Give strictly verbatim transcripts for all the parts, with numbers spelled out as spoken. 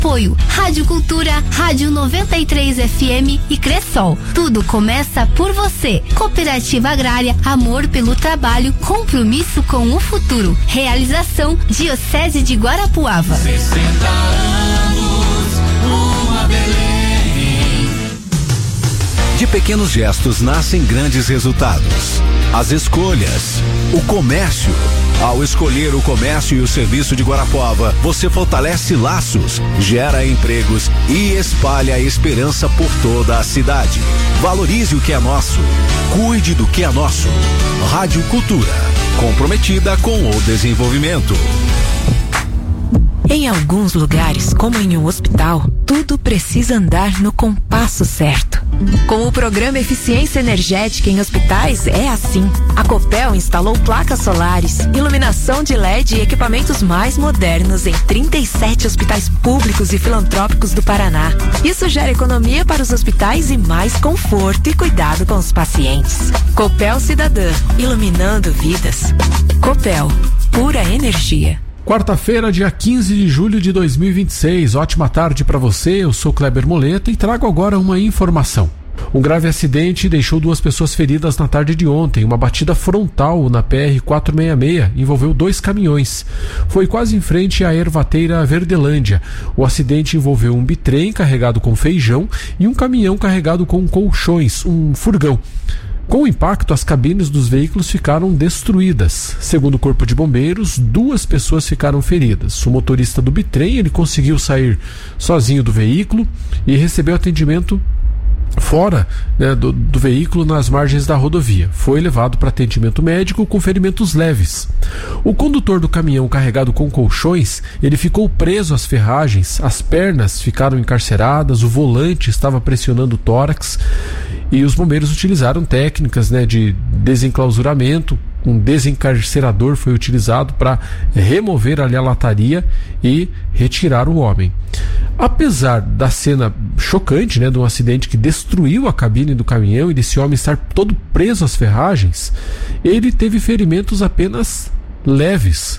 Apoio Rádio Cultura, Rádio noventa e três F M e Cressol. Tudo começa por você. Cooperativa Agrária, amor pelo trabalho, compromisso com o futuro. Realização Diocese de Guarapuava. sessenta anos, uma Belém. De pequenos gestos nascem grandes resultados. As escolhas, o comércio. Ao escolher o comércio e o serviço de Guarapuava, você fortalece laços, gera empregos e espalha a esperança por toda a cidade. Valorize o que é nosso, cuide do que é nosso. Rádio Cultura, comprometida com o desenvolvimento. Em alguns lugares, como em um hospital, tudo precisa andar no compasso certo. Com o programa Eficiência Energética em Hospitais, é assim. A Copel instalou placas solares, iluminação de L E D e equipamentos mais modernos em trinta e sete hospitais públicos e filantrópicos do Paraná. Isso gera economia para os hospitais e mais conforto e cuidado com os pacientes. Copel Cidadã, iluminando vidas. Copel, pura energia. Quarta-feira, dia quinze de julho de dois mil e vinte e seis. Ótima tarde para você. Eu sou Kleber Moleta e trago agora uma informação. Um grave acidente deixou duas pessoas feridas na tarde de ontem. Uma batida frontal na P R quatrocentos e sessenta e seis envolveu dois caminhões. Foi quase em frente à Ervateira Verdelândia. O acidente envolveu um bitrem carregado com feijão e um caminhão carregado com colchões, um furgão. Com o impacto, as cabines dos veículos ficaram destruídas. Segundo o Corpo de Bombeiros, duas pessoas ficaram feridas. O motorista do bitrem, ele conseguiu sair sozinho do veículo e recebeu atendimento fora, né, do, do veículo nas margens da rodovia. Foi levado para atendimento médico com ferimentos leves. O condutor do caminhão carregado com colchões, ele ficou preso às ferragens, as pernas ficaram encarceradas, o volante estava pressionando o tórax e os bombeiros utilizaram técnicas, né, de desenclausuramento. Um desencarcerador foi utilizado para remover ali a lataria e retirar o homem. Apesar da cena chocante, né, de um acidente que destruiu a cabine do caminhão e desse homem estar todo preso às ferragens, ele teve ferimentos apenas leves.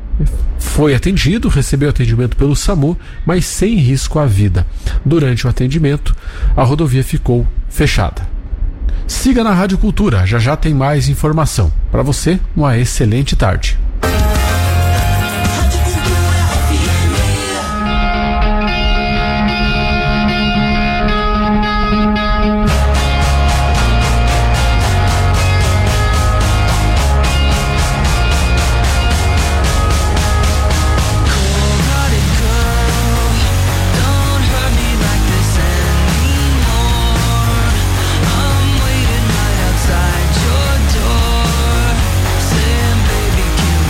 Foi atendido, recebeu atendimento pelo SAMU, mas sem risco à vida. Durante o atendimento, a rodovia ficou fechada. Siga na Rádio Cultura, já já tem mais informação. Para você, uma excelente tarde. Outside your door, saying, baby, can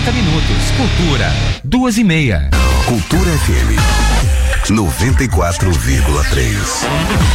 trinta minutos. Cultura, duas e meia. Cultura F M noventa e quatro vírgula três.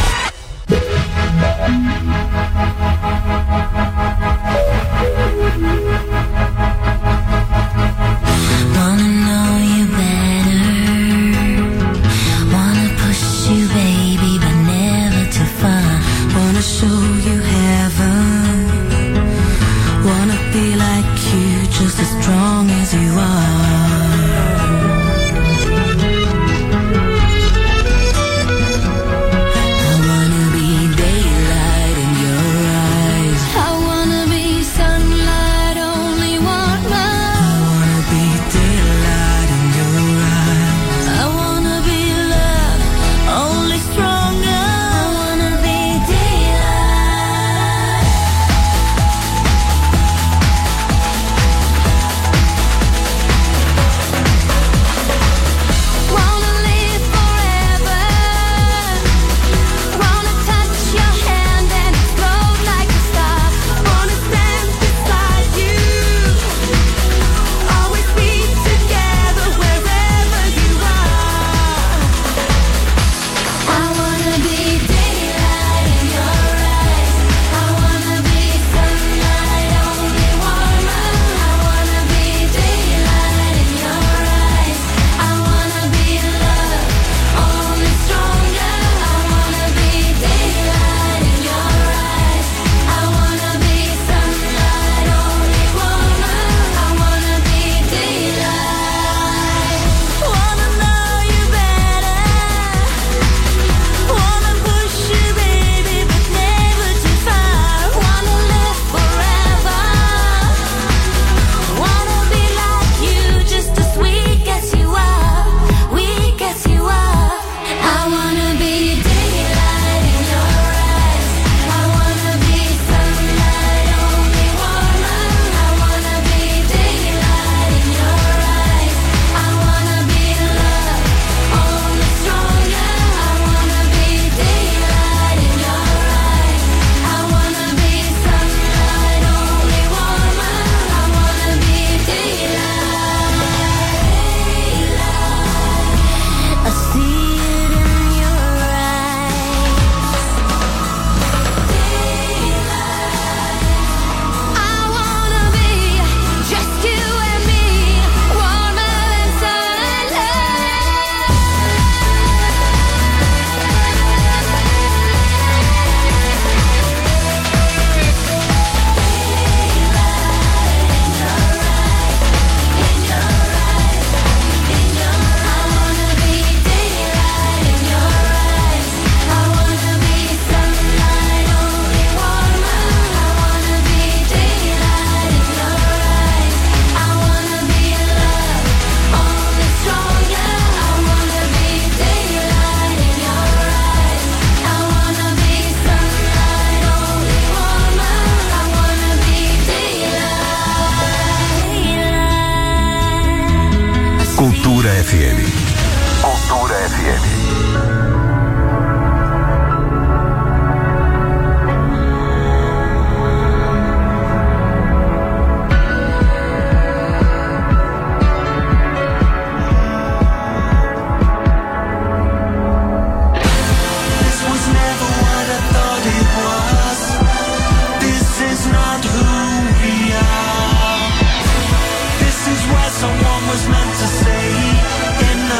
Show you heaven. Wanna be like you, just as strong as you are. I wanna be daylight in your eyes. I wanna be sunlight, only one love. I wanna be daylight in your eyes. I wanna be love, only stronger. Cultura F M. Cultura F M. Someone was meant to say in the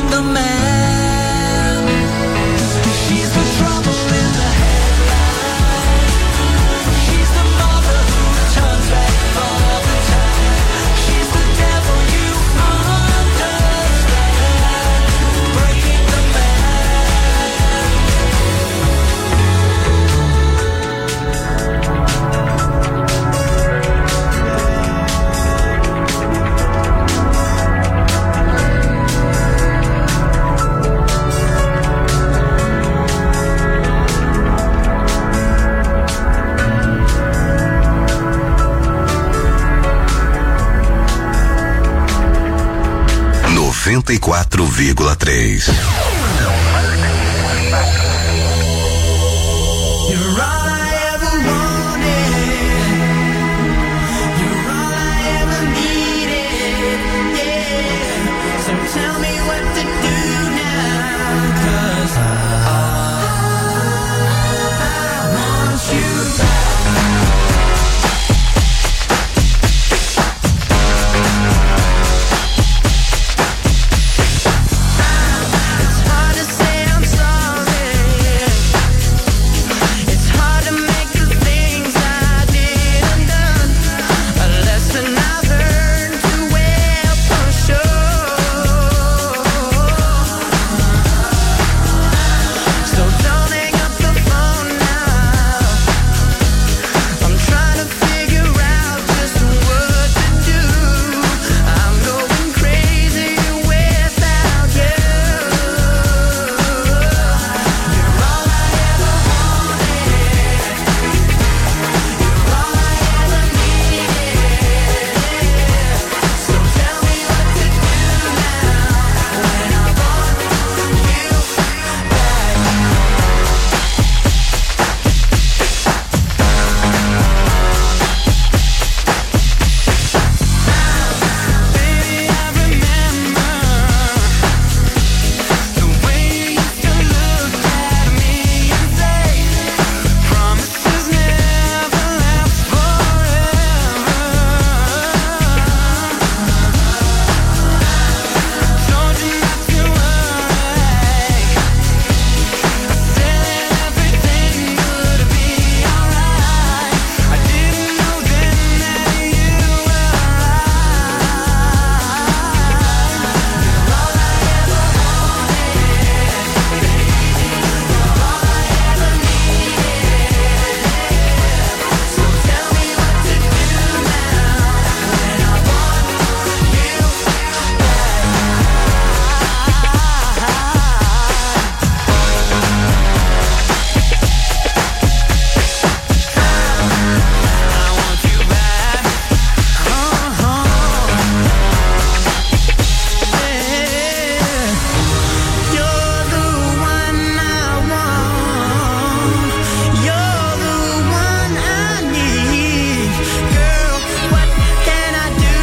breaking the man. She's the trouble in the headlight. She's the mother who turns back all the time. She's the devil you understand. Breaking the noventa e quatro vírgula três. You're all I ever wanted. You're all I ever needed. Yeah. So tell me what to do now. 'Cause I, I want you back. It's hard to say I'm sorry. It's hard to make the things I did undone. A lesson I've learned to wear for sure. So don't hang up the phone now. I'm trying to figure out just what to do. I'm going crazy without you. You're all I ever wanted. You're all I ever needed. So tell me what to do now when I want you back. Baby, I remember the way you used to look at me and say, promises never last forever. Told you not to worry. I said everything would be alright. I didn't know then that you were right. You're all I ever wanted, baby. You're all I ever needed. So tell me what to do now when I want you I want you back. Uh-huh. Yeah. You're the one I want. You're the one I need. Girl, what can I do?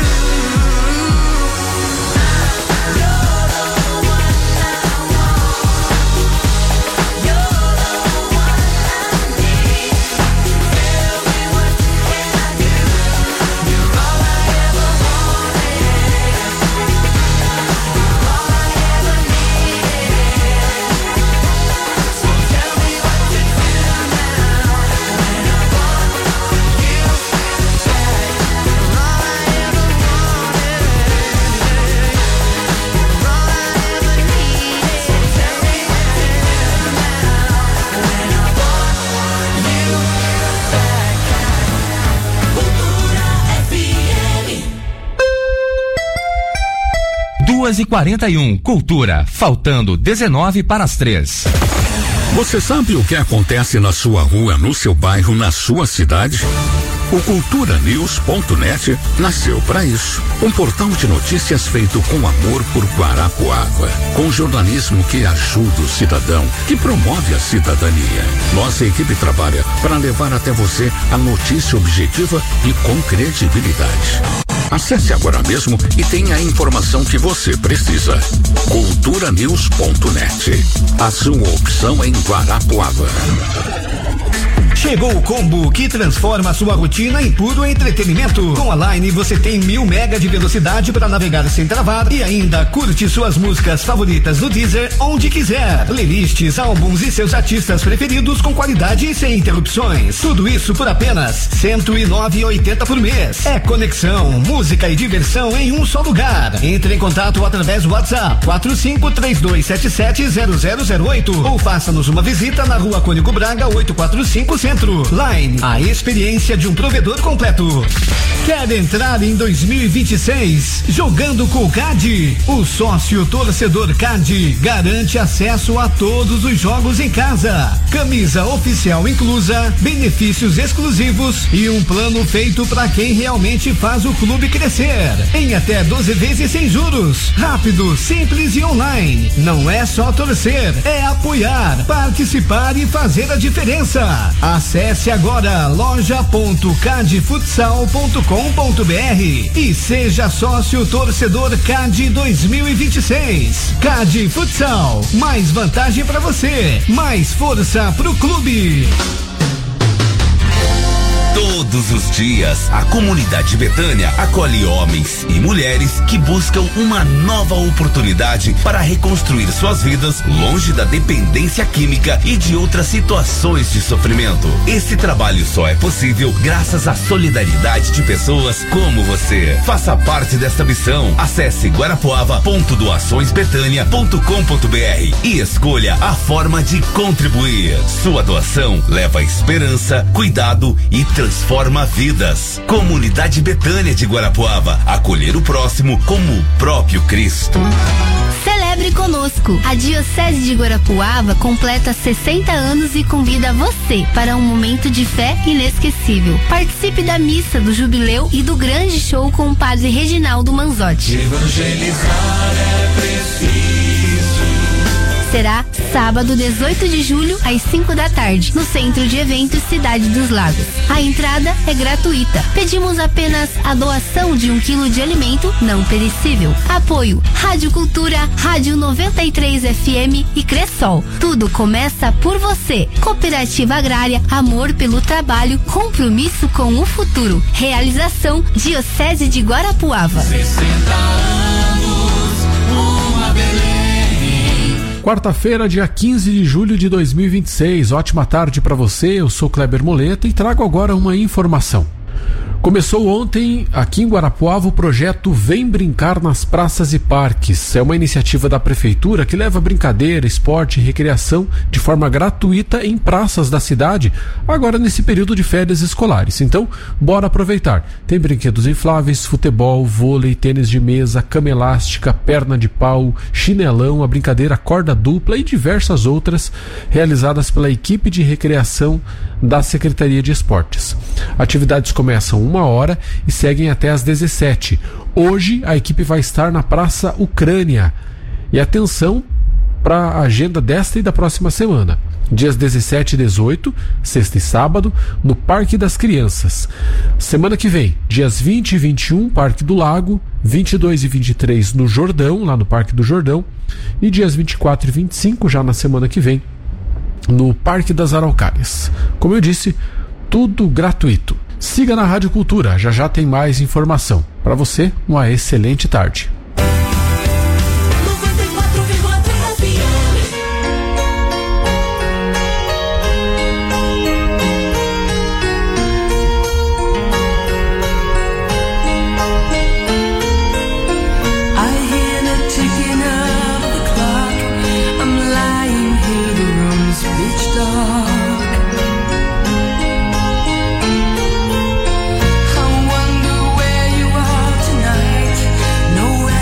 You're the one I want. You're the one I need. Tell me what can I do? You're all I ever wanted. You're all I ever needed. So tell me what to do now when I want you back. You're all I ever wanted. You're all I ever needed. So tell me what to do now when I want you back. Cultura F M. duas e quarenta e um, Cultura, faltando dezenove para as três. Você sabe o que acontece na sua rua, no seu bairro, na sua cidade? O cultura news ponto net nasceu para isso. Um portal de notícias feito com amor por Guarapuava, com jornalismo que ajuda o cidadão, que promove a cidadania. Nossa equipe trabalha para levar até você a notícia objetiva e com credibilidade. Acesse agora mesmo e tenha a informação que você precisa. cultura news ponto net. A sua opção em Guarapuava. Chegou o combo que transforma a sua rotina em puro entretenimento. Com a Line você tem mil mega de velocidade para navegar sem travar e ainda curte suas músicas favoritas do Deezer onde quiser. Playlists, álbuns e seus artistas preferidos com qualidade e sem interrupções. Tudo isso por apenas cento e nove reais e oitenta centavos por mês. É conexão, música e diversão em um só lugar. Entre em contato através do WhatsApp quatro cinco três dois sete sete zero zero zero oito ou faça-nos uma visita na Rua Cônigo Braga oitocentos e quarenta e cinco Centro. Line, a experiência de um provedor completo. Quer entrar em dois mil e vinte e seis jogando com o C A D? O sócio torcedor C A D garante acesso a todos os jogos em casa. Camisa oficial inclusa, benefícios exclusivos e um plano feito para quem realmente faz o clube crescer. Em até doze vezes sem juros. Rápido, simples e online. Não é só torcer, é apoiar, participar e fazer a diferença. Acesse agora loja ponto cadfutsal ponto com ponto br e seja sócio torcedor C A D dois mil e vinte e seis. C A D Futsal, mais vantagem para você, mais força pro clube. Todos os dias, a comunidade Betânia acolhe homens e mulheres que buscam uma nova oportunidade para reconstruir suas vidas longe da dependência química e de outras situações de sofrimento. Esse trabalho só é possível graças à solidariedade de pessoas como você. Faça parte desta missão. Acesse guarapuava ponto doações betânia ponto com ponto br e escolha a forma de contribuir. Sua doação leva esperança, cuidado e transforma vidas. Comunidade Betânia de Guarapuava, acolher o próximo como o próprio Cristo. Celebre conosco. A Diocese de Guarapuava completa sessenta anos e convida você para um momento de fé inesquecível. Participe da missa do jubileu e do grande show com o padre Reginaldo Manzotti. Evangelizar é preciso. Será sábado, dezoito de julho, às cinco da tarde, no Centro de Eventos Cidade dos Lagos. A entrada é gratuita. Pedimos apenas a doação de um quilo de alimento não perecível. Apoio Rádio Cultura, Rádio noventa e três F M e Cressol. Tudo começa por você. Cooperativa Agrária, amor pelo trabalho, compromisso com o futuro. Realização Diocese de Guarapuava. sessenta anos, uma Belém. Quarta-feira, dia quinze de julho de dois mil e vinte e seis. Ótima tarde para você. Eu sou Kleber Moleta e trago agora uma informação. Começou ontem, aqui em Guarapuava, o projeto Vem Brincar nas Praças e Parques. É uma iniciativa da Prefeitura que leva brincadeira, esporte e recreação de forma gratuita em praças da cidade, agora nesse período de férias escolares. Então, bora aproveitar. Tem brinquedos infláveis, futebol, vôlei, tênis de mesa, cama elástica, perna de pau, chinelão, a brincadeira corda dupla e diversas outras realizadas pela equipe de recreação da Secretaria de Esportes. Atividades começam uma hora e seguem até às dezessete. Hoje a equipe vai estar na Praça Ucrânia. E atenção para a agenda desta e da próxima semana. Dias dezessete e dezoito, sexta e sábado, no Parque das Crianças. Semana que vem, dias vinte e vinte e um, Parque do Lago, vinte e dois e vinte e três no Jordão, lá no Parque do Jordão, e dias vinte e quatro e vinte e cinco, já na semana que vem, no Parque das Araucárias. Como eu disse, tudo gratuito. Siga na Rádio Cultura, já já tem mais informação. Para você, uma excelente tarde. Nowhere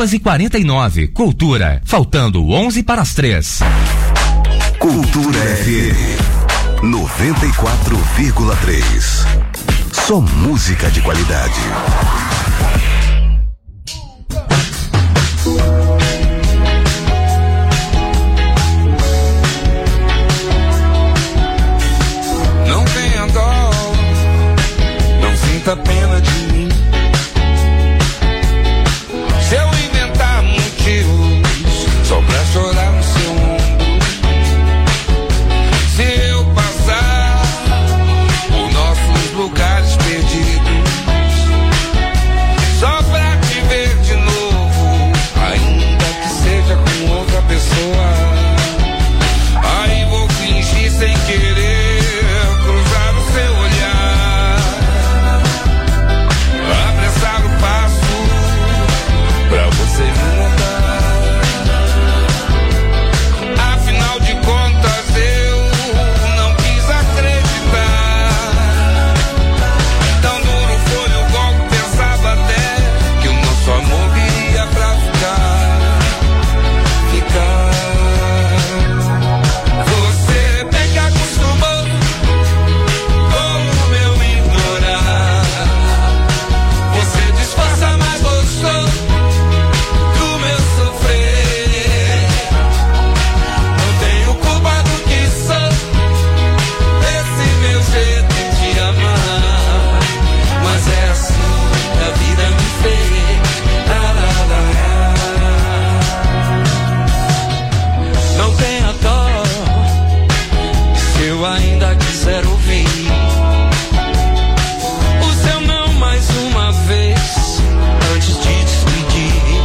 duas e quarenta e nove. Cultura, faltando onze para as três. Cultura F M noventa e quatro vírgula três. Só música de qualidade. Não tenha dó, não sinta pena de mim. Se eu inventar motivos só pra chorar no seu ombro, se eu passar por nossos lugares perdidos, só pra te ver de novo, ainda que seja com outra pessoa, aí vou fingir sem querer cruzar o seu olhar, apressar o passo pra você me notar. Afinal de contas eu não quis acreditar. Tão duro foi o golpe, pensava até que o nosso amor viria pra ficar, ficar. Você bem que acostumou com o meu ignorar. Você disfarça, mas gostou do meu sofrer. Não tenho culpa do que sou, desse meu jeito de amar. Mas é assim que a vida me fez. Lá, lá, lá, lá. Não tenha dó, se eu ainda quiser ouvir o seu não mais uma vez antes de despedir.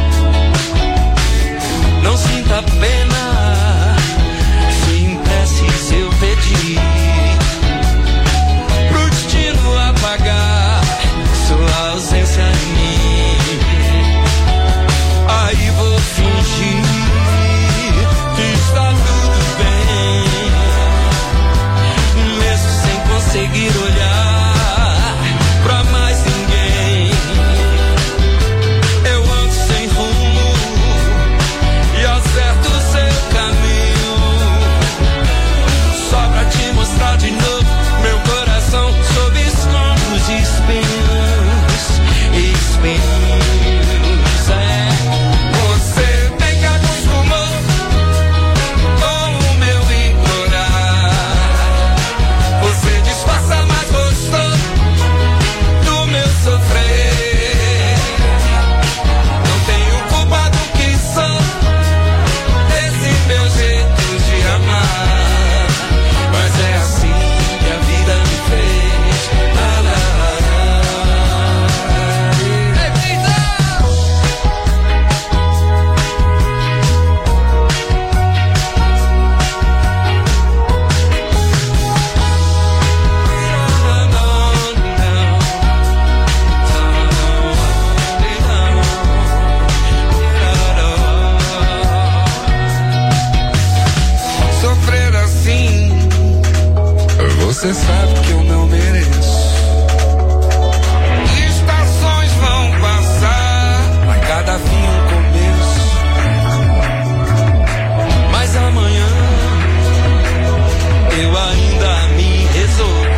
Não sinta pena se em preces eu pedir pro destino apagar sua ausência em mim. Aí vou fingir que está tudo bem, mesmo sem conseguir olhar pra mais ninguém. Eu ando sem rumo e acerto o seu caminho, só pra te mostrar de novo meu coração sob escombros e espinhos, espinhos, é. Você bem que acostumou com o meu ignorar. Você disfarça, mas gostou do meu sofrer. Não tenho culpa do que sou, desse meu jeito de amar. Mas é assim que a vida me fez. Lá, lá, lá, lá. Repita! Sofrer assim, você sabe que eu não mereço. Estações vão passar, a cada fim um começo. Mas amanhã eu ainda me resolvo.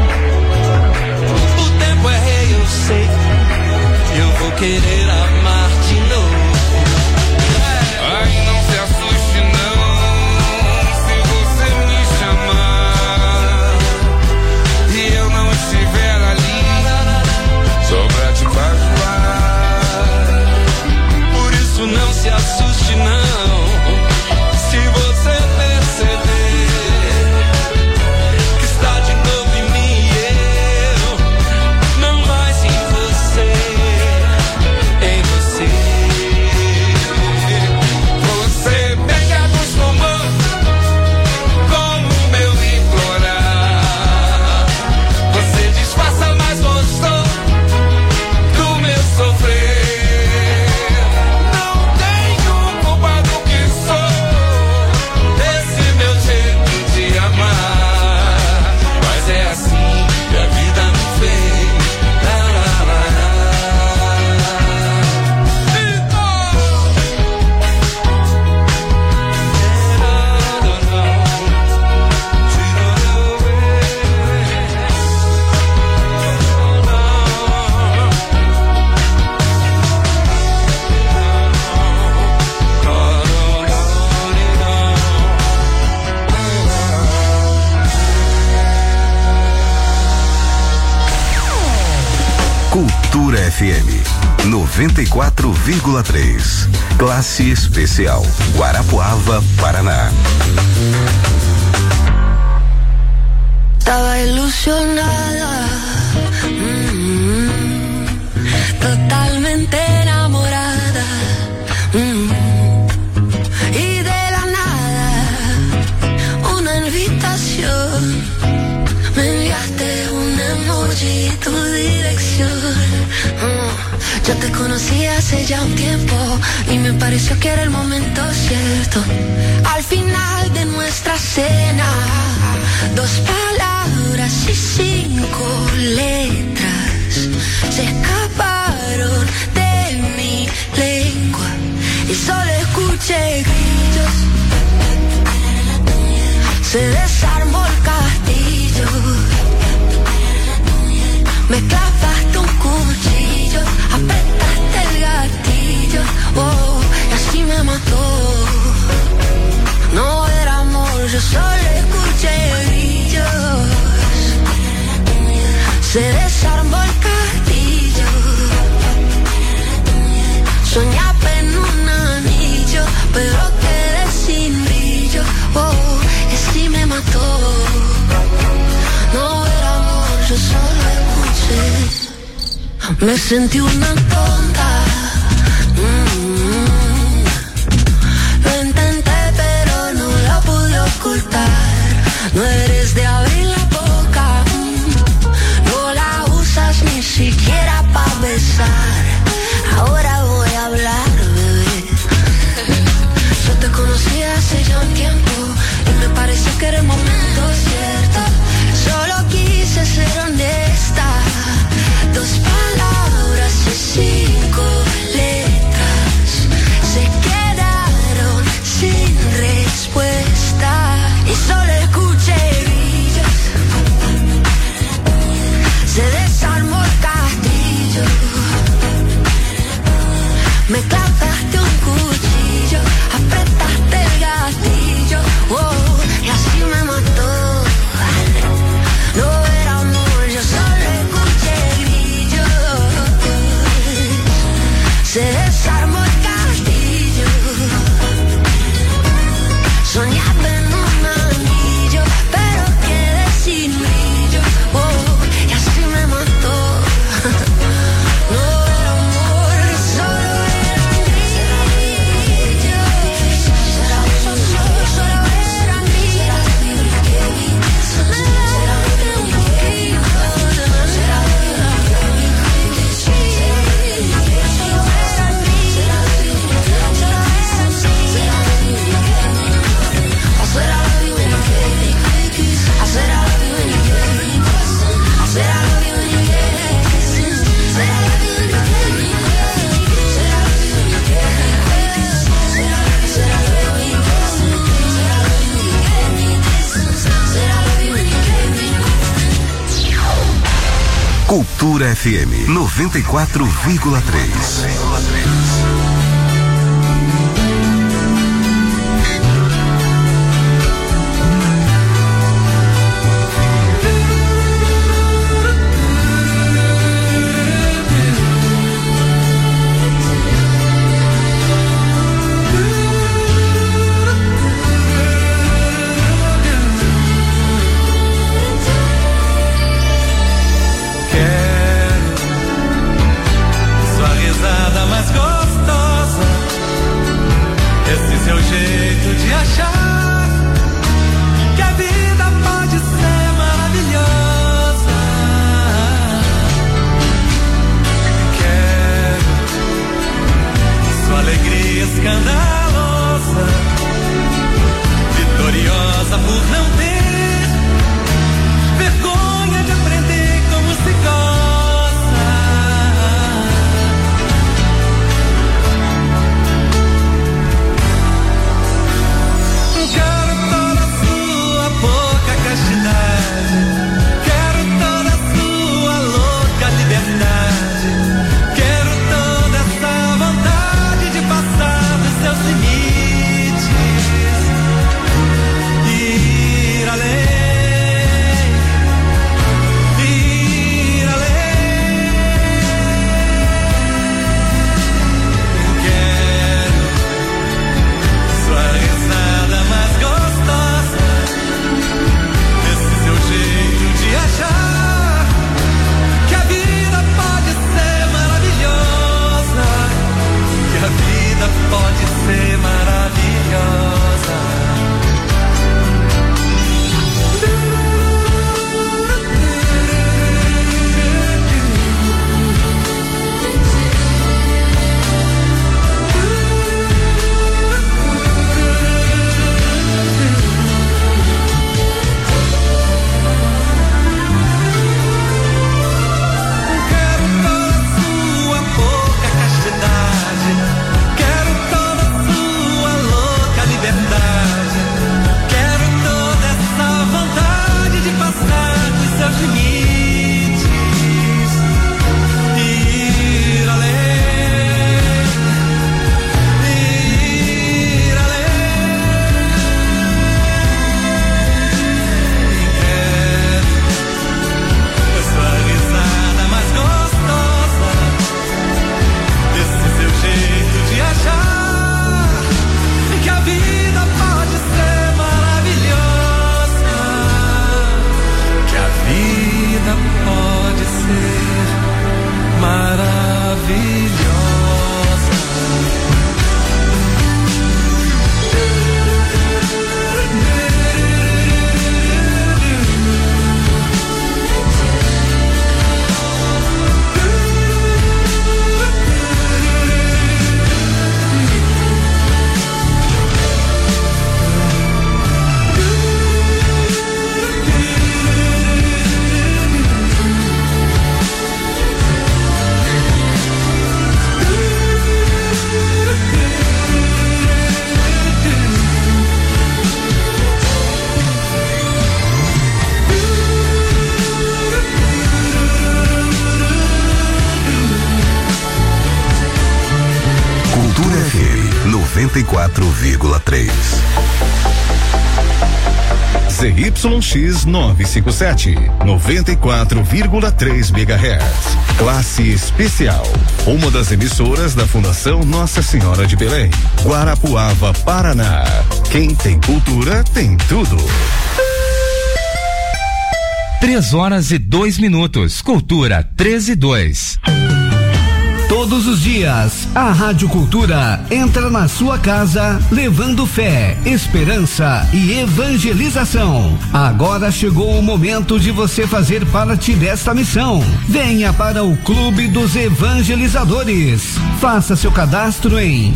O tempo é rei, eu sei, eu vou querer amar de novo. Ai, não se assuste não, se você me chamar e eu F M noventa e quatro vírgula três. Classe especial, Guarapuava, Paraná. Estaba ilusionada, mm, totalmente enamorada, mm, y de la nada una invitación, me enviaste un emoji y tu dirección. mm, Yo te conocí hace ya un tiempo y me pareció que era el momento cierto. Al final de nuestra cena, dos palabras y cinco letras se escaparon de mi lengua y solo escuché grillos. Se desarmó el castillo, me clavaste un cuchillo, apretaste el gatillo, oh, y así me mató. No era amor, yo solo escuché grillos. Se desarmó el castillo, soñaba en un anillo, pero quedé sin brillo, oh, y así me mató. No era amor, yo solo escuché. Me sentí una tonta, mm, lo intenté pero no lo pude ocultar. No eres de abrir la boca, mm, no la usas ni siquiera para besar. Ahora voy a hablar, bebé. Yo te conocí hace ya un tiempo y me pareció que era el momento cierto. Solo quise ser honesta. Dos palabras y cinco letras se quedaron sin respuesta y solo escuché grillos. Se desarmó el castillo, me clavaste un cuchillo, apretaste el gatillo, oh, y así me mató. No era amor, yo solo escuché grillos. Se desarmó el castillo, soñaba en un anillo, pero quedé sin brillo, oh, y así me mató. No era amor, solo eran grillos. Solo, solo eran grillos. Cultura F M noventa e quatro vírgula três. Sua risada mais gostosa noventa e quatro vírgula três. Z Y X novecentos e cinquenta e sete, noventa e quatro vírgula três megahertz. Classe especial. Uma das emissoras da Fundação Nossa Senhora de Belém, Guarapuava, Paraná. Quem tem cultura tem tudo. Três horas e dois minutos. Cultura treze e dois. Todos os dias, a Rádio Cultura entra na sua casa levando fé, esperança e evangelização. Agora chegou o momento de você fazer parte desta missão. Venha para o Clube dos Evangelizadores. Faça seu cadastro em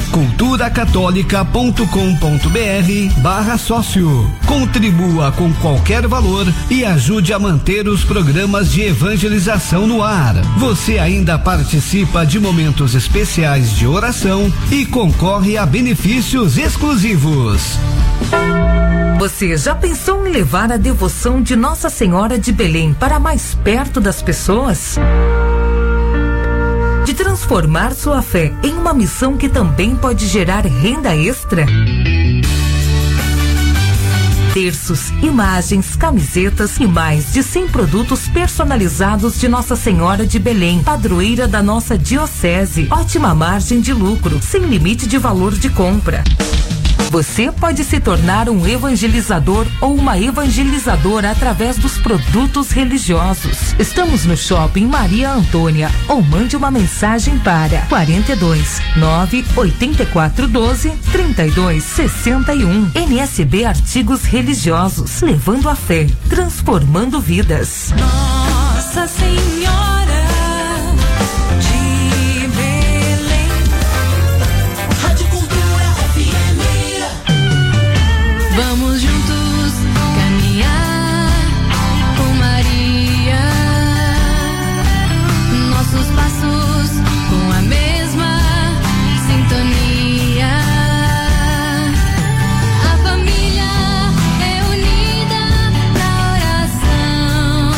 culturacatólica.com.br barra sócio. Contribua com qualquer valor e ajude a manter os programas de evangelização no ar. Você ainda participa de momentos especiais de oração e concorre a benefícios exclusivos. Você já pensou em levar a devoção de Nossa Senhora de Belém para mais perto das pessoas? De transformar sua fé em uma missão que também pode gerar renda extra? Terços, imagens, camisetas e mais de cem produtos personalizados de Nossa Senhora de Belém, padroeira da nossa diocese. Ótima margem de lucro, sem limite de valor de compra. Você pode se tornar um evangelizador ou uma evangelizadora através dos produtos religiosos. Estamos no Shopping Maria Antônia ou mande uma mensagem para quarenta e dois, nove oitenta e quatro, doze, trinta e dois, sessenta e um. N S B Artigos Religiosos, levando a fé, transformando vidas. Nossa Senhora de Belém. Rádio Cultura F M. Vamos juntos caminhar com Maria. Nossos passos com a mesma sintonia. A família é unida na oração.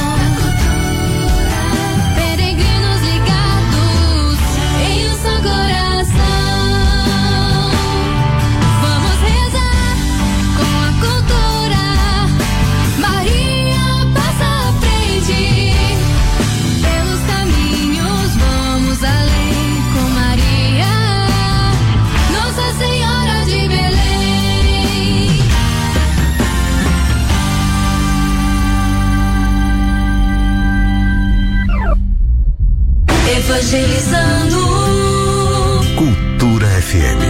Peregrinos ligados em um só coração. Vamos rezar com a cultura. Maria passa à frente. Pelos caminhos vamos além com Maria, Nossa Senhora de Belém. Evangelizando. Cultura F M.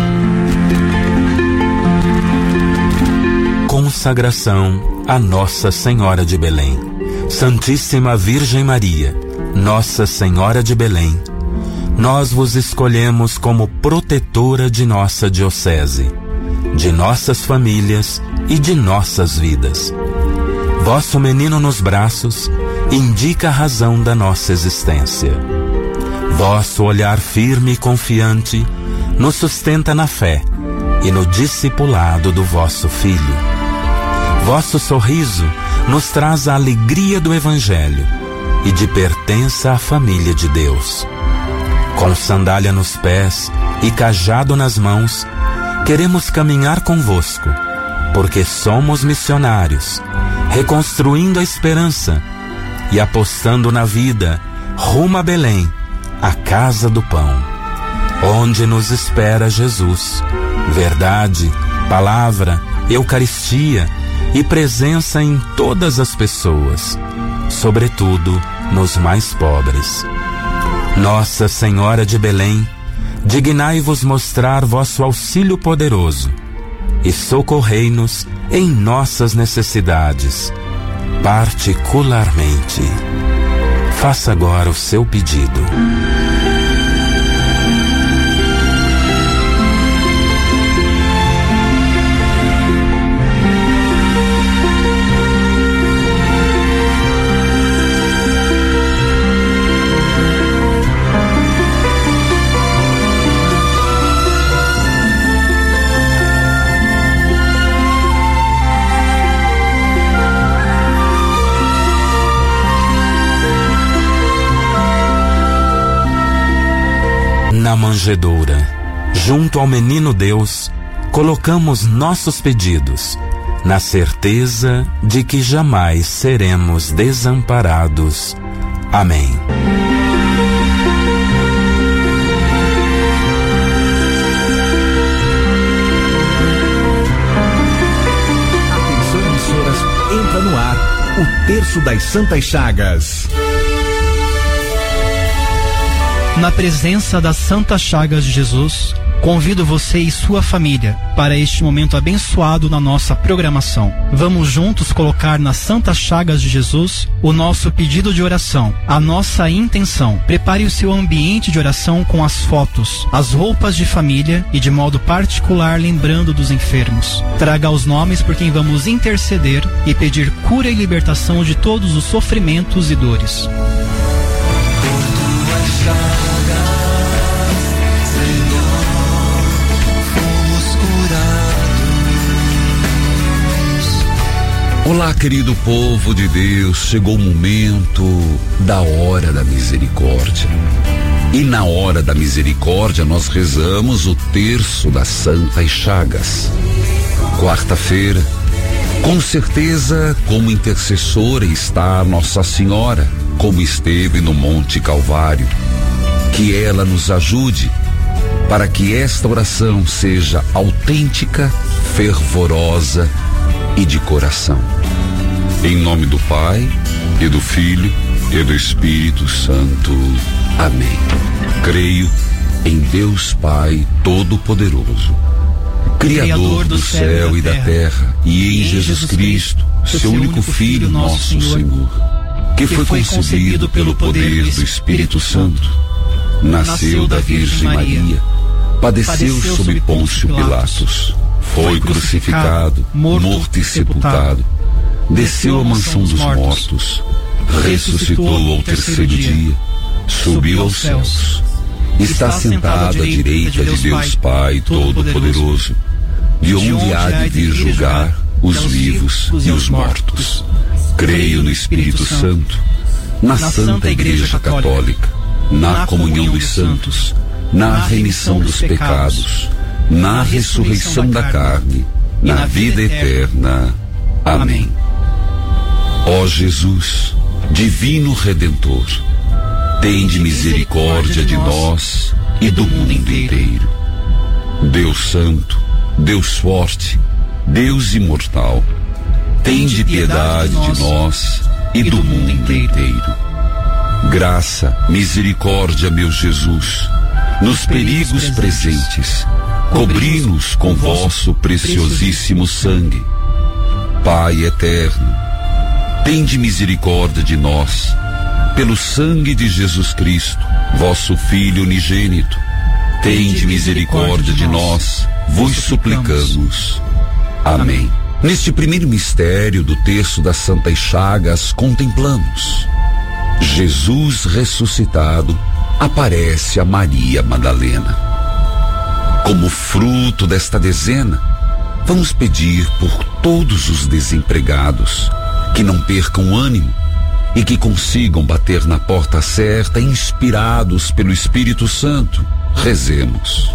Consagração a Nossa Senhora de Belém. Santíssima Virgem Maria, Nossa Senhora de Belém, nós vos escolhemos como protetora de nossa diocese, de nossas famílias e de nossas vidas. Vosso menino nos braços indica a razão da nossa existência. Vosso olhar firme e confiante nos sustenta na fé e no discipulado do vosso Filho. Vosso sorriso nos traz a alegria do Evangelho e de pertença à família de Deus. Com sandália nos pés e cajado nas mãos, queremos caminhar convosco, porque somos missionários, reconstruindo a esperança e apostando na vida rumo a Belém, a casa do pão, onde nos espera Jesus, verdade, palavra, Eucaristia e presença em todas as pessoas, sobretudo nos mais pobres. Nossa Senhora de Belém, dignai-vos mostrar vosso auxílio poderoso e socorrei-nos em nossas necessidades, particularmente. Faça agora o seu pedido. Na manjedoura, junto ao menino Deus, colocamos nossos pedidos, na certeza de que jamais seremos desamparados. Amém. Atenção, emissoras, entra no ar o Terço das Santas Chagas. Na presença das Santas Chagas de Jesus, convido você e sua família para este momento abençoado na nossa programação. Vamos juntos colocar nas Santas Chagas de Jesus o nosso pedido de oração, a nossa intenção. Prepare o seu ambiente de oração com as fotos, as roupas de família e de modo particular lembrando dos enfermos. Traga os nomes por quem vamos interceder e pedir cura e libertação de todos os sofrimentos e dores. Olá, querido povo de Deus, chegou o momento da hora da misericórdia. E na hora da misericórdia nós rezamos o terço das Santas Chagas. Quarta-feira, com certeza, como intercessora está Nossa Senhora, como esteve no Monte Calvário. Que ela nos ajude para que esta oração seja autêntica, fervorosa e de coração. Em nome do Pai, e do Filho, e do Espírito Santo. Amém. Creio em Deus Pai Todo-Poderoso, Criador do céu e da terra, e em Jesus Cristo, seu único Filho, nosso Senhor, que foi concebido pelo poder do Espírito Santo, nasceu da Virgem Maria, padeceu sob Pôncio Pilatos, foi crucificado, morto e sepultado, desceu à mansão dos mortos, ressuscitou ao terceiro dia, subiu aos céus, está sentado à direita de Deus Pai Todo-Poderoso, de onde há de vir julgar os vivos e os mortos. Creio no Espírito Santo, na Santa Igreja Católica, na comunhão dos santos, na remissão dos pecados, na ressurreição da carne, na vida eterna. Amém. Ó Jesus, Divino Redentor, tende misericórdia de nós e do mundo inteiro. Deus Santo, Deus Forte, Deus Imortal, tende piedade de nós e do mundo inteiro. Graça, misericórdia, meu Jesus, nos perigos presentes, cobri-nos com vosso preciosíssimo sangue. Pai eterno, tende misericórdia de nós, pelo sangue de Jesus Cristo, vosso Filho unigênito. Tende misericórdia de nós, vos suplicamos. Amém. Neste primeiro mistério do terço das Santas Chagas, contemplamos Jesus ressuscitado aparece a Maria Madalena. Como fruto desta dezena, vamos pedir por todos os desempregados que não percam ânimo e que consigam bater na porta certa, inspirados pelo Espírito Santo. Rezemos.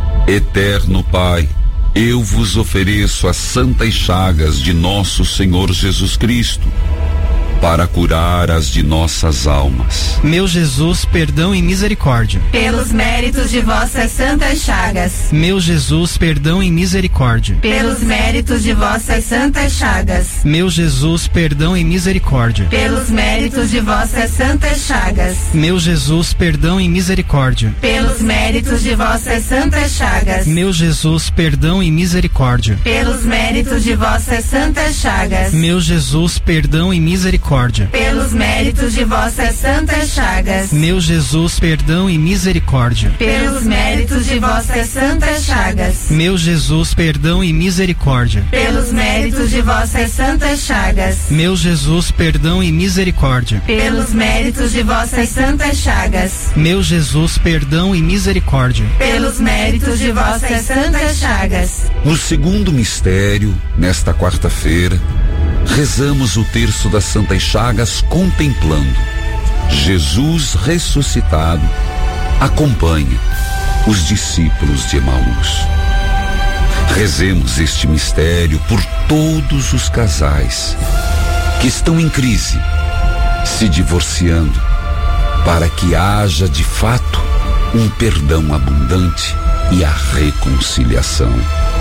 Eterno Pai, eu vos ofereço as santas chagas de nosso Senhor Jesus Cristo, para curar as de nossas almas. Meu Jesus, perdão e misericórdia. Pelos méritos de vossas santas chagas. Meu Jesus, perdão e misericórdia. Pelos méritos de vossas santas chagas. Meu Jesus, perdão e misericórdia. Pelos méritos de vossas santas chagas. Meu Jesus, perdão e misericórdia. Pelos méritos de vossas santas chagas. Meu Jesus, perdão e misericórdia. Pelos méritos de vossas santas chagas. Meu Jesus, perdão e misericórdia. Pelos méritos de vossas santas chagas. Meu Jesus, perdão e misericórdia. Pelos méritos de vossas santas chagas. Meu Jesus, perdão e misericórdia. Pelos méritos de vossas santas chagas. Meu Jesus, perdão e misericórdia. Pelos méritos de vossas santas chagas. Meu Jesus, perdão e misericórdia. Pelos méritos de vossas santas chagas. No segundo mistério, nesta quarta-feira, rezamos o terço das Santas Chagas contemplando Jesus ressuscitado. Acompanha os discípulos de Emaús. Rezemos este mistério por todos os casais que estão em crise, se divorciando, para que haja de fato um perdão abundante e a reconciliação.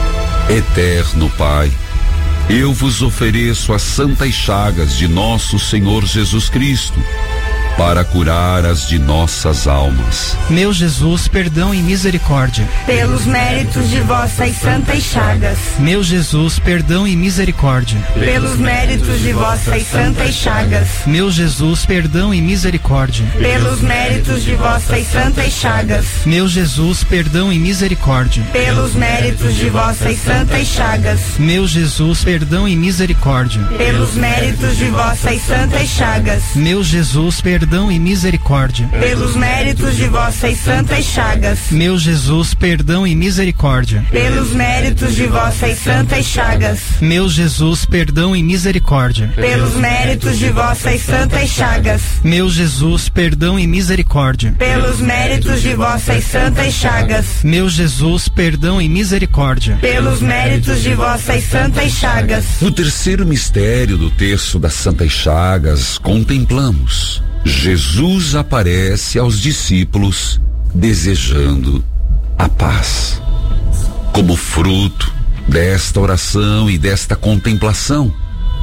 Eterno Pai, eu vos ofereço as santas chagas de nosso Senhor Jesus Cristo, para curar as de nossas almas. Meu Jesus, perdão e misericórdia. Pelos méritos de vossas santas chagas. Meu Jesus, perdão e misericórdia. Pelos méritos de vossas santas chagas. Meu Jesus, perdão e misericórdia. Pelos méritos de vossas santas chagas. Meu Jesus, perdão e misericórdia. Pelos méritos de vossas santas chagas. Meu Jesus, perdão e misericórdia. Pelos méritos de vossas santas chagas. Meu Jesus, perdão e misericórdia. Pelos méritos de vossas santas chagas. Meu Jesus, perdão e misericórdia. Pelos méritos de vossas santas chagas. Meu Jesus, perdão e misericórdia. Pelos méritos de vossas santas chagas. Meu Jesus, perdão e misericórdia. Pelos méritos de vossas santas chagas. Meu Jesus, perdão e misericórdia. Pelos méritos de vossas santas chagas. No terceiro mistério do terço das Santas Chagas, contemplamos Jesus aparece aos discípulos desejando a paz. Como fruto desta oração e desta contemplação,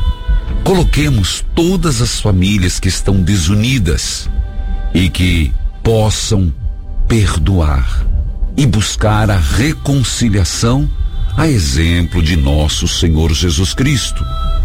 coloquemos todas as famílias que estão desunidas e que possam perdoar e buscar a reconciliação, a exemplo de nosso Senhor Jesus Cristo.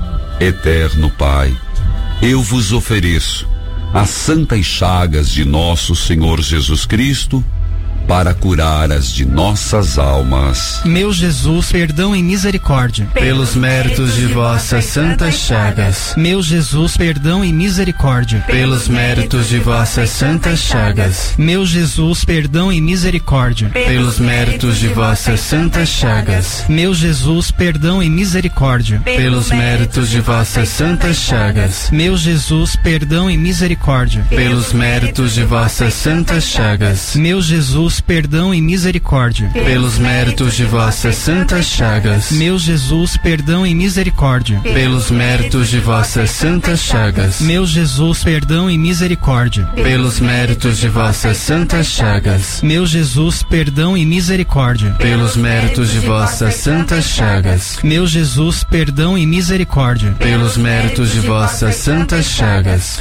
Eterno Pai, eu vos ofereço as santas chagas de nosso Senhor Jesus Cristo, para curar as de nossas almas. Meu Jesus, perdão e misericórdia. Pelos méritos de vossas santas chagas. Meu Jesus, perdão e misericórdia. Pelos méritos de vossas santas chagas. Meu Jesus, perdão e misericórdia. Pelos méritos de vossas santas chagas. Meu Jesus, perdão e misericórdia. Pelos méritos de vossas santas chagas. Meu Jesus, perdão e misericórdia. Pelos méritos de vossas santas chagas. Meu Jesus, perdão e misericórdia. Pelos méritos de vossas santas chagas. Meu Jesus, perdão e misericórdia. Pelos méritos de vossas santas chagas. Meu Jesus, perdão e misericórdia. Pelos méritos de vossas santas chagas. Meu Jesus, perdão e misericórdia. Pelos méritos de vossas santas chagas. Meu Jesus, perdão e misericórdia. Pelos méritos de vossas santas chagas.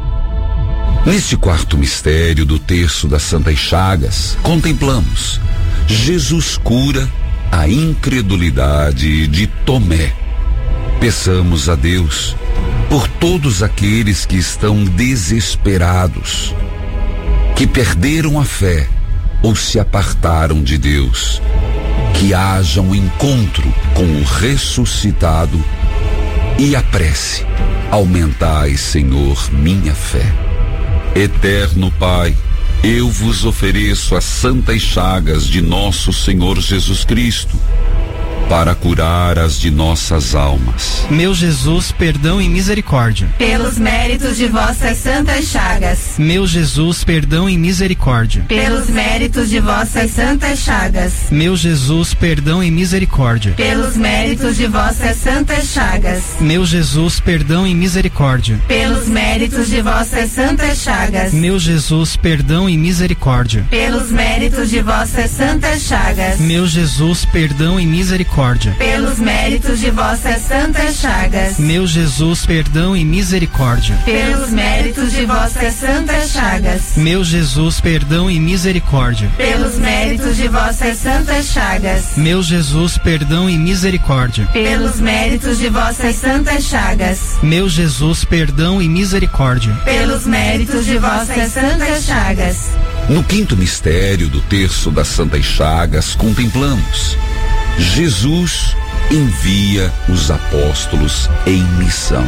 Neste quarto mistério do terço das Santas Chagas, contemplamos Jesus cura a incredulidade de Tomé. Peçamos a Deus por todos aqueles que estão desesperados, que perderam a fé ou se apartaram de Deus, que haja um encontro com o ressuscitado e a prece: aumentai, Senhor, minha fé. Eterno Pai, eu vos ofereço as santas chagas de nosso Senhor Jesus Cristo, para curar as de nossas almas. Meu Jesus, perdão e misericórdia. Pelos méritos de vossas santas chagas. Meu Jesus, perdão e misericórdia. Pelos méritos de vossas santas chagas. Meu Jesus, perdão e misericórdia. Pelos méritos de vossas santas chagas. Meu Jesus, perdão e misericórdia. Pelos méritos de vossas santas chagas. Meu Jesus, perdão e misericórdia. Pelos méritos de vossas santas chagas. Meu Jesus, perdão e misericórdia. Pelos méritos de vossas santas chagas. Meu Jesus, perdão e misericórdia. Pelos méritos de vossas santas chagas. Meu Jesus, perdão e misericórdia. Pelos méritos de vossas santas chagas. Meu Jesus, perdão e misericórdia. Pelos méritos de vossas santas chagas. Meu Jesus, perdão e misericórdia. Pelos méritos de vossas santas chagas. No quinto mistério do terço das Santas Chagas, contemplamos Jesus envia os apóstolos em missão.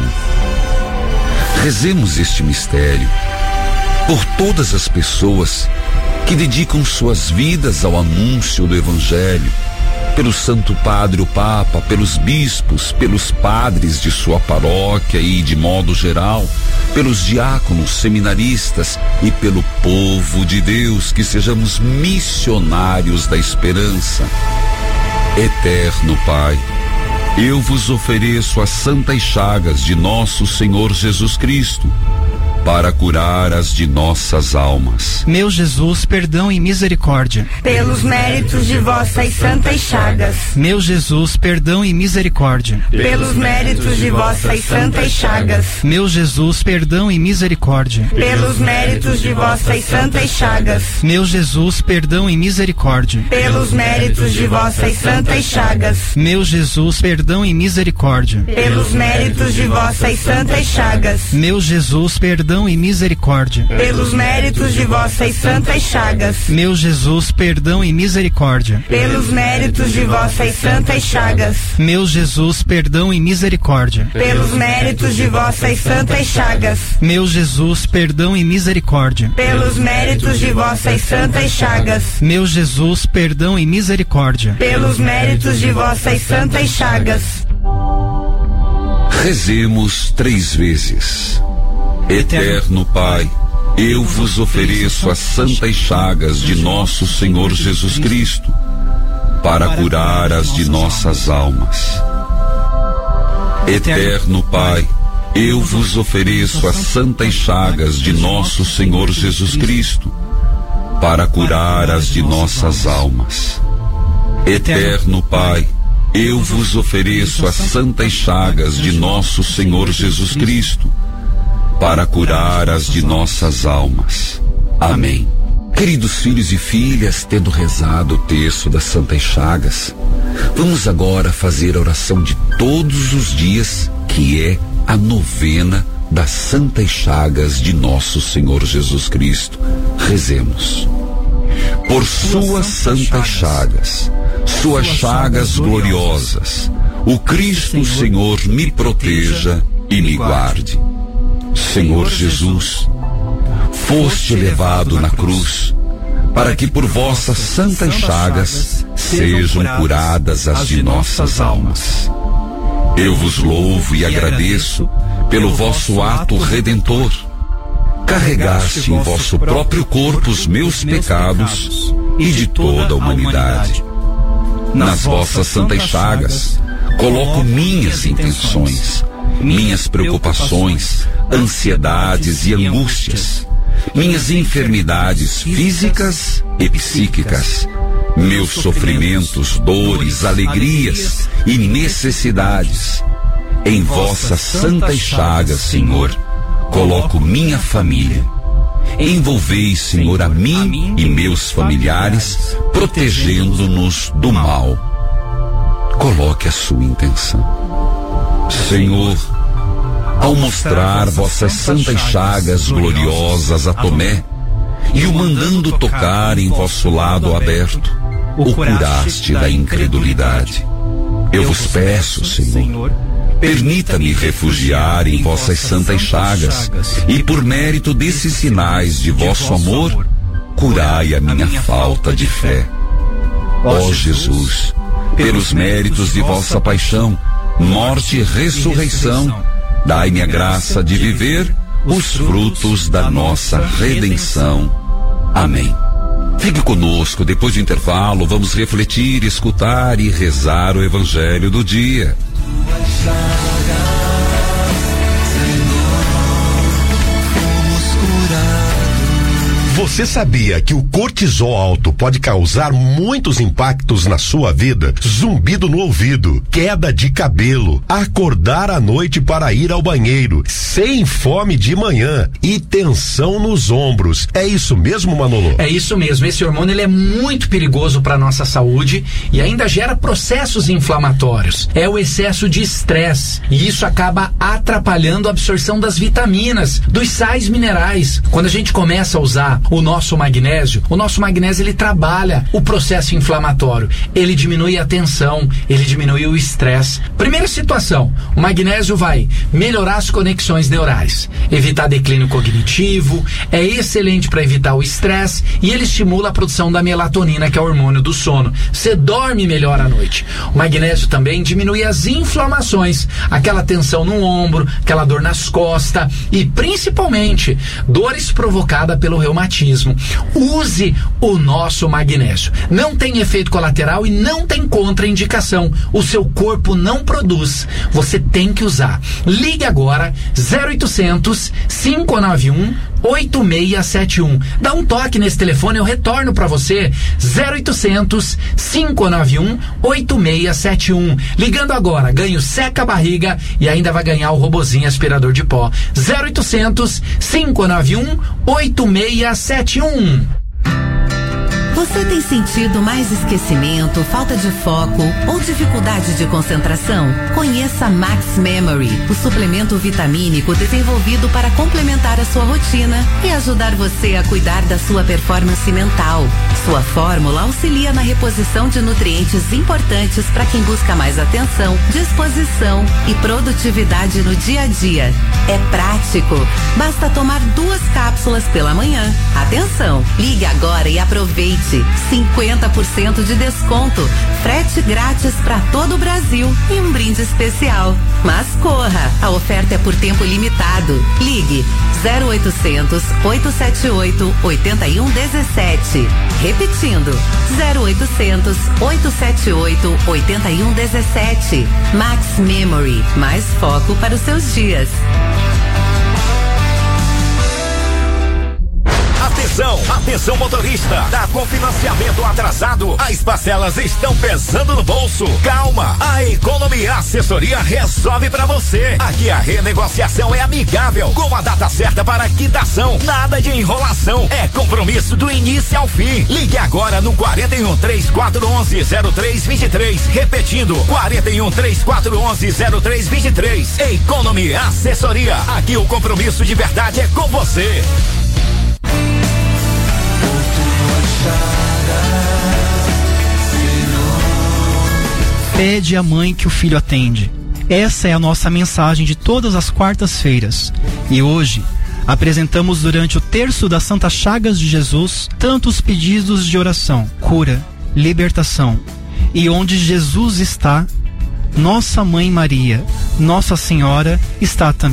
Rezemos este mistério por todas as pessoas que dedicam suas vidas ao anúncio do Evangelho, pelo Santo Padre, o Papa, pelos bispos, pelos padres de sua paróquia e, de modo geral, pelos diáconos, seminaristas e pelo povo de Deus, que sejamos missionários da esperança. Eterno Pai, eu vos ofereço as santas chagas de nosso Senhor Jesus Cristo, para curar as de nossas almas. Meu Jesus, perdão e misericórdia. Pelos méritos de vossas santas chagas. Meu Jesus, perdão e misericórdia. Pelos méritos de vossas santas chagas. Meu Jesus, perdão e misericórdia. Pelos méritos de vossas santas chagas. Meu Jesus, perdão e misericórdia. Pelos méritos de vossas santas chagas. Meu Jesus, perdão e misericórdia. Pelos méritos de vossas santas chagas. Meu Jesus, perdão e misericórdia. Pelos méritos de vossas santas chagas. Meu Jesus, perdão e misericórdia. Pelos méritos de vossas santas chagas. Meu Jesus, perdão e misericórdia. Pelos méritos de vossas santas chagas. Meu Jesus, perdão e misericórdia. Pelos méritos de vossas santas chagas. Meu Jesus, perdão e misericórdia. Pelos méritos de vossas santas chagas. Rezemos três vezes. Eterno Pai, eu vos ofereço as santas chagas de nosso Senhor Jesus Cristo, para curar as de nossas almas. Eterno Pai, eu vos ofereço as santas chagas de nosso Senhor Jesus Cristo, para curar as de nossas almas. Eterno Pai, eu vos ofereço as santas chagas de nosso Senhor Jesus Cristo, para curar as de nossas almas. Amém. Queridos filhos e filhas, tendo rezado o texto das Santas Chagas, vamos agora fazer a oração de todos os dias, que é a novena das Santas Chagas de nosso Senhor Jesus Cristo. Rezemos. Por suas santas chagas, suas chagas gloriosas, o Cristo Senhor me proteja e me guarde. Senhor Jesus, foste levado na cruz, para que por vossas santas chagas sejam curadas as de nossas almas. Eu vos louvo e agradeço pelo vosso ato redentor. Carregaste em vosso próprio corpo os meus pecados e de toda a humanidade. Nas vossas santas chagas, coloco minhas intenções, minhas preocupações, ansiedades e angústias, minhas enfermidades físicas e psíquicas, meus sofrimentos, dores, alegrias e necessidades. Em vossas santas chagas, Senhor, coloco minha família. Envolvei, Senhor, a mim e meus familiares, protegendo-nos do mal. Coloque a sua intenção. Senhor, ao mostrar vossas santas chagas gloriosas a Tomé e o mandando tocar em vosso lado aberto, o curaste da incredulidade. Eu vos peço, Senhor, permita-me refugiar em vossas santas chagas e, por mérito desses sinais de vosso amor, curai a minha falta de fé. Ó Jesus, pelos méritos de vossa paixão, morte e ressurreição, dai-me a graça de viver os frutos da nossa redenção. Amém. Fique conosco, depois do intervalo, vamos refletir, escutar e rezar o Evangelho do dia. Você sabia que o cortisol alto pode causar muitos impactos na sua vida? Zumbido no ouvido, queda de cabelo, acordar à noite para ir ao banheiro, sem fome de manhã e tensão nos ombros. É isso mesmo, Manolo? É isso mesmo. Esse hormônio ele é muito perigoso para nossa saúde e ainda gera processos inflamatórios. É o excesso de estresse e isso acaba atrapalhando a absorção das vitaminas, dos sais minerais. Quando a gente começa a usar o nosso magnésio, o nosso magnésio ele trabalha o processo inflamatório, ele diminui a tensão, ele diminui o estresse. Primeira situação, o magnésio vai melhorar as conexões neurais, evitar declínio cognitivo, é excelente para evitar o estresse e ele estimula a produção da melatonina, que é o hormônio do sono. Você dorme melhor à noite. O magnésio também diminui as inflamações, aquela tensão no ombro, aquela dor nas costas e principalmente dores provocadas pelo reumatismo. Use o nosso magnésio. Não tem efeito colateral e não tem contraindicação. O seu corpo não produz. Você tem que usar. Ligue agora zero oitocentos, cinco nove um, oito seis sete um. Dá um toque nesse telefone, eu retorno para você. zero oitocentos, cinco nove um, oito seis sete um. Ligando agora, ganha o seca barriga e ainda vai ganhar o robozinho aspirador de pó. zero oitocentos, cinco nove um, oito seis sete um. Você tem sentido mais esquecimento, falta de foco ou dificuldade de concentração? Conheça Max Memory, o suplemento vitamínico desenvolvido para complementar a sua rotina e ajudar você a cuidar da sua performance mental. Sua fórmula auxilia na reposição de nutrientes importantes para quem busca mais atenção, disposição e produtividade no dia a dia. É prático. Basta tomar duas cápsulas pela manhã. Atenção! Ligue agora e aproveite. cinquenta por cento de desconto, frete grátis para todo o Brasil e um brinde especial. Mas corra, a oferta é por tempo limitado. Ligue zero oitocentos, oito sete oito, oito um um sete. Repetindo, zero oitocentos, oito sete oito, oito um um sete. Max Memory, mais foco para os seus dias. Atenção, atenção motorista, tá com financiamento atrasado? As parcelas estão pesando no bolso. Calma, a Economia Assessoria resolve pra você. Aqui a renegociação é amigável, com a data certa para quitação. Nada de enrolação, é compromisso do início ao fim. Ligue agora no quarenta e um, trinta e quatro, onze, zero três vinte e três. Repetindo, quarenta e um, trinta e quatro, onze, zero três vinte e três. Economia Assessoria, aqui o compromisso de verdade é com você. Pede a mãe que o filho atende. Essa é a nossa mensagem de todas as quartas-feiras. E hoje, apresentamos durante o terço das Santas Chagas de Jesus tantos pedidos de oração, cura, libertação. E onde Jesus está, nossa Mãe Maria, Nossa Senhora, está também.